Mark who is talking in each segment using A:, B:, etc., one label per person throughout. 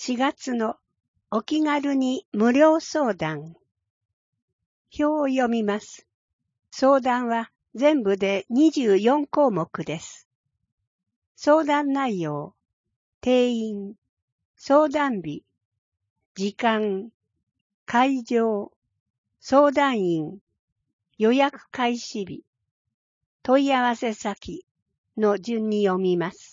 A: 4月のお気軽に無料相談。表を読みます。相談は全部で24項目です。相談内容、定員、相談日、時間、会場、相談員、予約開始日、問い合わせ先の順に読みます。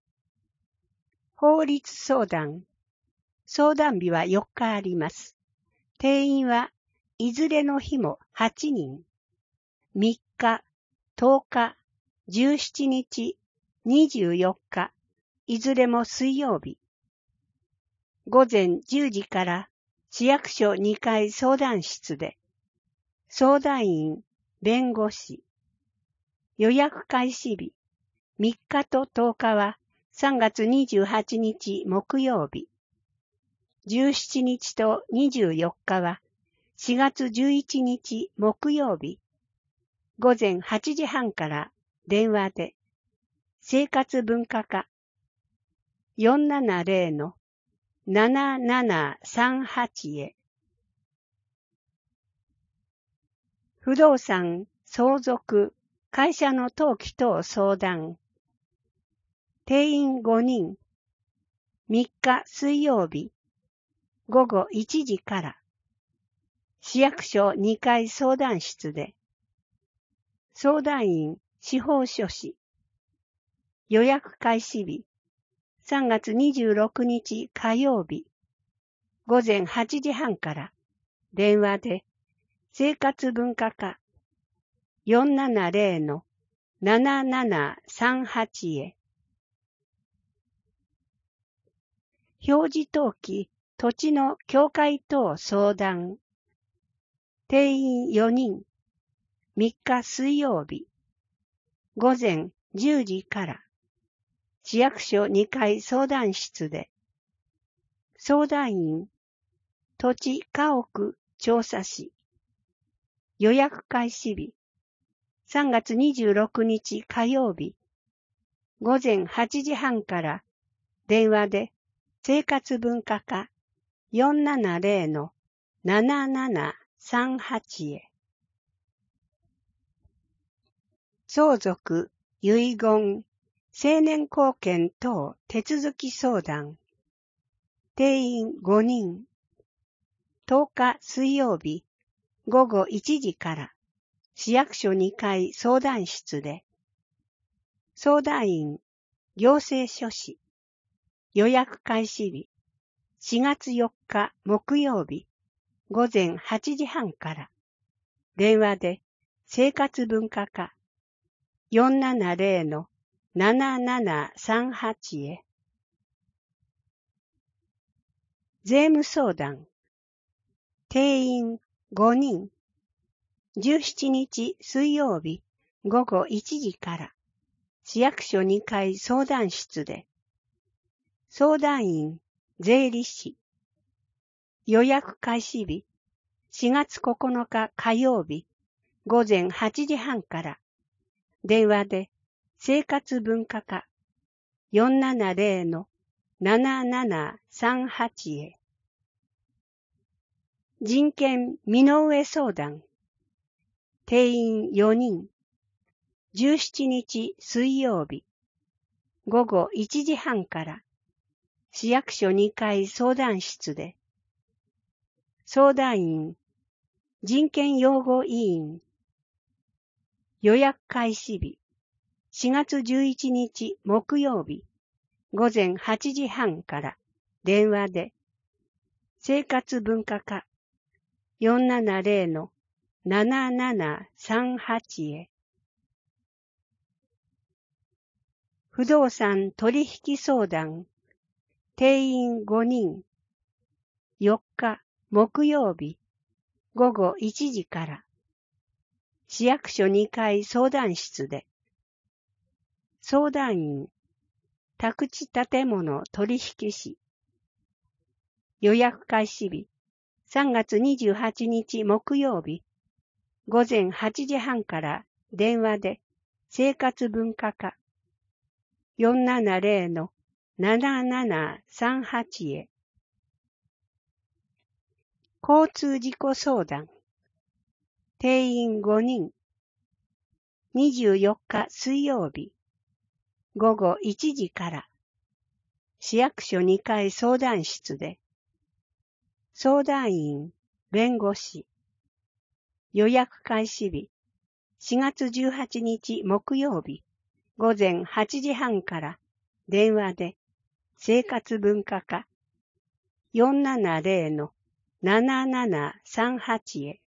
A: 法律相談。相談日は4日あります。定員はいずれの日も8人。3日、10日、17日、24日、いずれも水曜日。午前10時から市役所2階相談室で、相談員、弁護士。予約開始日、3日と10日は3月28日木曜日。17日と24日は4月11日木曜日。午前8時半から電話で、生活文化課 470-7738 へ。不動産、相続、会社の登記等相談。定員5人。3日水曜日。午後1時から。市役所2階相談室で。相談員、司法書士。予約開始日。3月26日火曜日。午前8時半から。電話で。生活文化課 470-7738 へ。表示登記、土地の境界等相談。定員4人。3日水曜日。午前10時から。市役所2階相談室で。相談員、土地家屋調査士。予約開始日。3月26日火曜日。午前8時半から電話で生活文化課 470-7738 へ。相続、遺言、成年後見等手続き相談。定員5人。10日水曜日。午後1時から市役所2階相談室で。相談員、行政書士。予約開始日。4月4日木曜日。午前8時半から。電話で生活文化課 470-7738 へ。税務相談。定員5人。17日水曜日午後1時から市役所2階相談室で。相談員、税理士。予約開始日4月9日火曜日午前8時半から。電話で生活文化課 470-7738 へ。人権身の上相談。定員4人。17日水曜日。午後1時半から。市役所2階相談室で。相談員。人権擁護委員。予約開始日。4月11日木曜日。午前8時半から。電話で。生活文化課 470-7738 へ。不動産取引相談。定員5人。4日木曜日。午後1時から。市役所2階相談室で。相談員。宅地建物取引士。予約開始日。3月28日木曜日。午前8時半から電話で生活文化課 470-7738 へ。 交通事故相談。定員5人。24日水曜日。午後1時から。市役所2階相談室で。相談員、弁護士。予約開始日。4月18日木曜日。午前8時半から電話で生活文化課 470-7738 へ。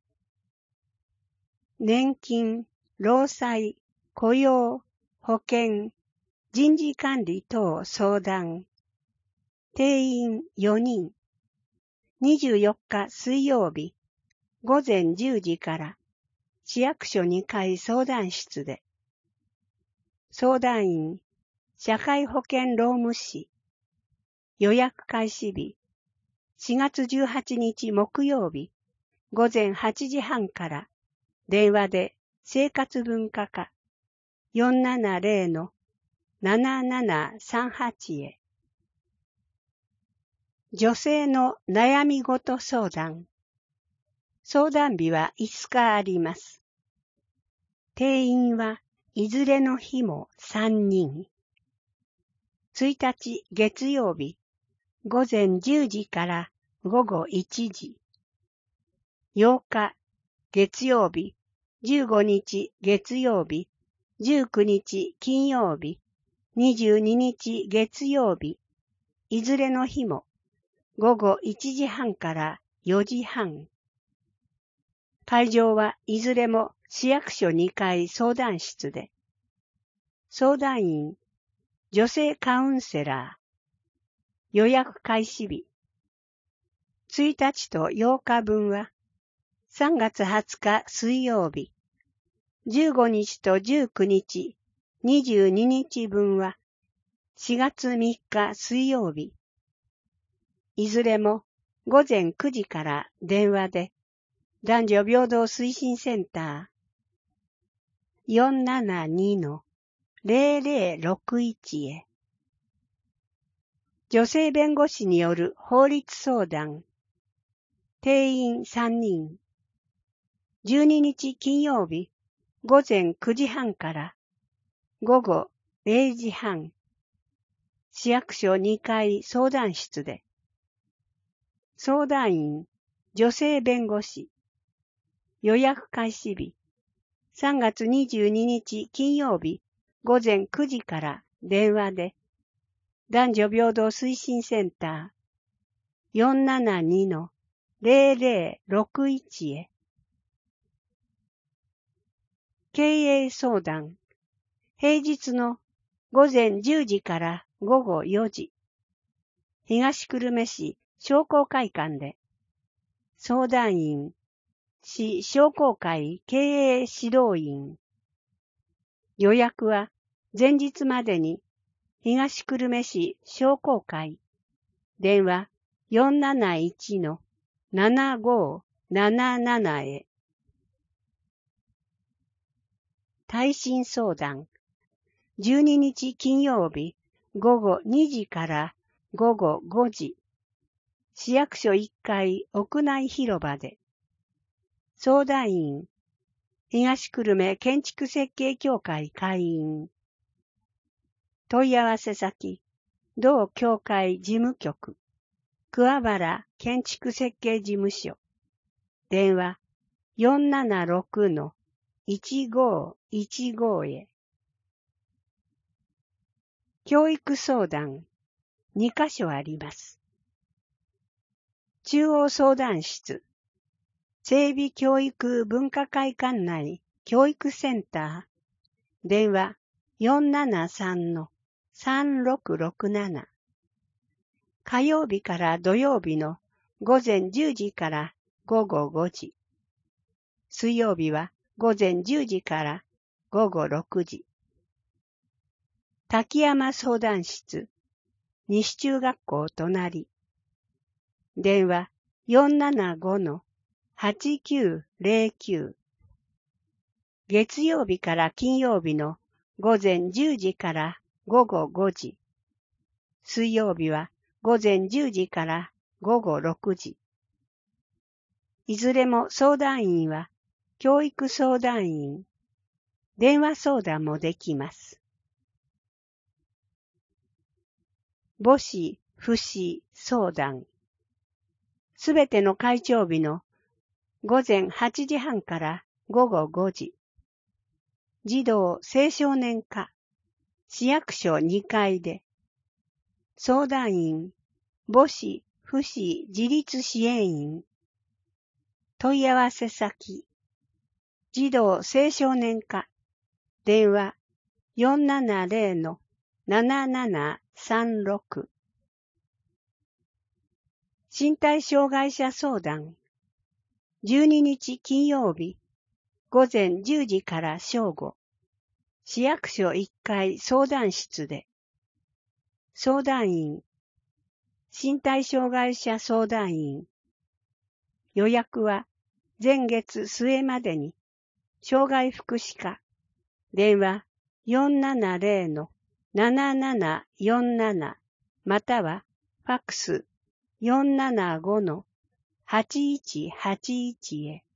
A: 年金、労災、雇用、保険、人事管理等相談。定員4人。24日水曜日。午前10時から市役所2階相談室で。相談員、社会保険労務士。予約開始日。4月18日木曜日。午前8時半から電話で生活文化課 470-7738 へ。女性の悩み事相談。相談日は5日あります。定員はいずれの日も3人。1日月曜日、午前10時から午後1時。8日月曜日、15日月曜日、19日金曜日、22日月曜日、いずれの日も午後1時半から4時半。会場はいずれも市役所2階相談室で。相談員、女性カウンセラー。予約開始日。1日と8日分は3月20日水曜日。15日と19日、22日分は4月3日水曜日。いずれも午前9時から電話で男女平等推進センター 472-0061 へ。女性弁護士による法律相談。定員3人。12日金曜日午前9時半から午後0時半。市役所2階相談室で。相談員、女性弁護士。予約開始日。3月22日金曜日午前9時から電話で男女平等推進センター 472-0061 へ。経営相談。平日の午前10時から午後4時。東久留米市商工会館で。相談員、市商工会経営指導員。予約は前日までに東久留米市商工会。電話 471-7577 へ。耐震相談。12日金曜日午後2時から午後5時。市役所1階屋内広場で。相談員、東久留米建築設計協会会員。問い合わせ先、同協会事務局、桑原建築設計事務所。電話 476-1515 へ。教育相談、2カ所あります。中央相談室、整備教育文化会館内教育センター、電話 473-3667。火曜日から土曜日の午前10時から午後5時。水曜日は午前10時から午後6時。滝山相談室、西中学校隣。電話 475-8909。月曜日から金曜日の午前10時から午後5時。水曜日は午前10時から午後6時。 いずれも相談員は教育相談員、電話相談もできます。母子、父子相談。すべての会長日の午前8時半から午後5時。児童青少年課、市役所2階で。相談員、母子、父子自立支援員。問い合わせ先、児童青少年課、電話470-7736。身体障害者相談。12日金曜日、午前10時から正午、市役所1階相談室で。相談員、身体障害者相談員。予約は前月末までに、障害福祉課、電話470-7747またはファックス475-8181へ。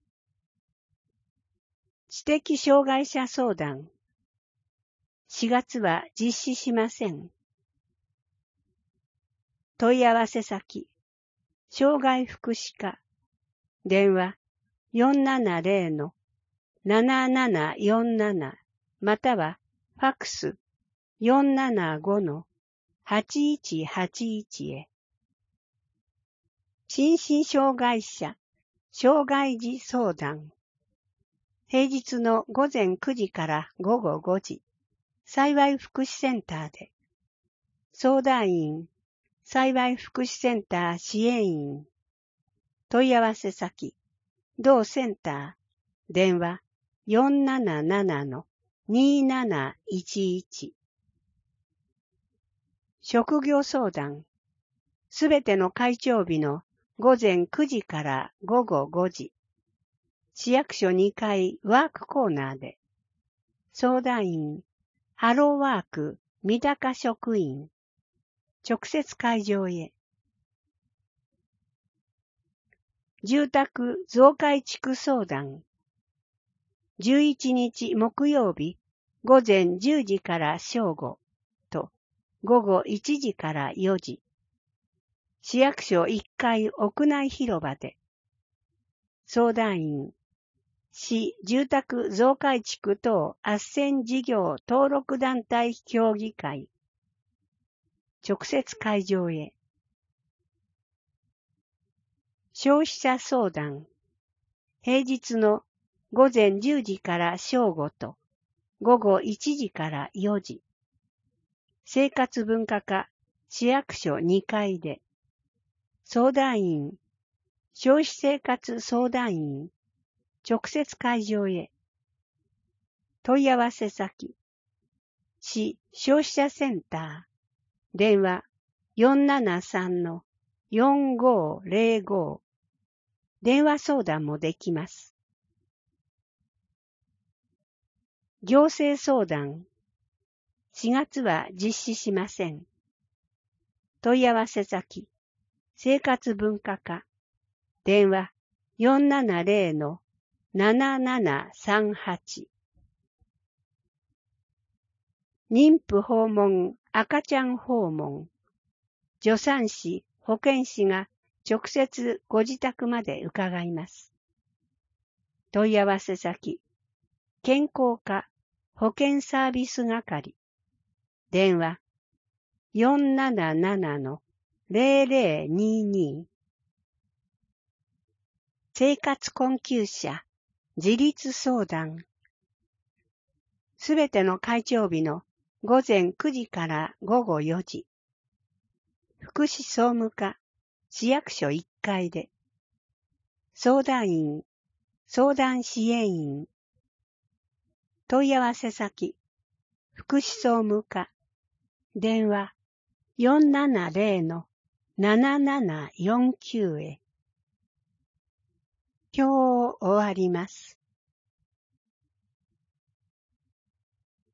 A: 知的障害者相談。4月は実施しません。問い合わせ先、障害福祉課、電話470-7747またはファックス475-8181へ。心身障害者、障害児相談。平日の午前9時から午後5時、幸い福祉センターで。相談員、幸い福祉センター支援員。問い合わせ先、同センター、電話477-2711。職業相談。すべての会長日の午前9時から午後5時。市役所2階ワークコーナーで。相談員、ハローワーク三鷹職員。直接会場へ。住宅増改築相談。11日木曜日午前10時から正午と午後1時から4時。市役所1階屋内広場で。相談員、市住宅増改築等斡旋事業登録団体協議会。直接会場へ。消費者相談。平日の午前10時から正午と午後1時から4時。生活文化課市役所2階で。相談員、消費生活相談員。直接会場へ。問い合わせ先、市消費者センター、電話473-4505。電話相談もできます。行政相談。4月は実施しません。問い合わせ先、生活文化課、電話470-7738。妊婦訪問、赤ちゃん訪問。助産師、保健師が直接ご自宅まで伺います。問い合わせ先、健康課保健サービス係。電話477-0022。生活困窮者、自立相談。すべての会長日の午前9時から午後4時。福祉総務課、市役所1階で。相談員、相談支援員。問い合わせ先、福祉総務課、電話470-7749へ。表を終わります。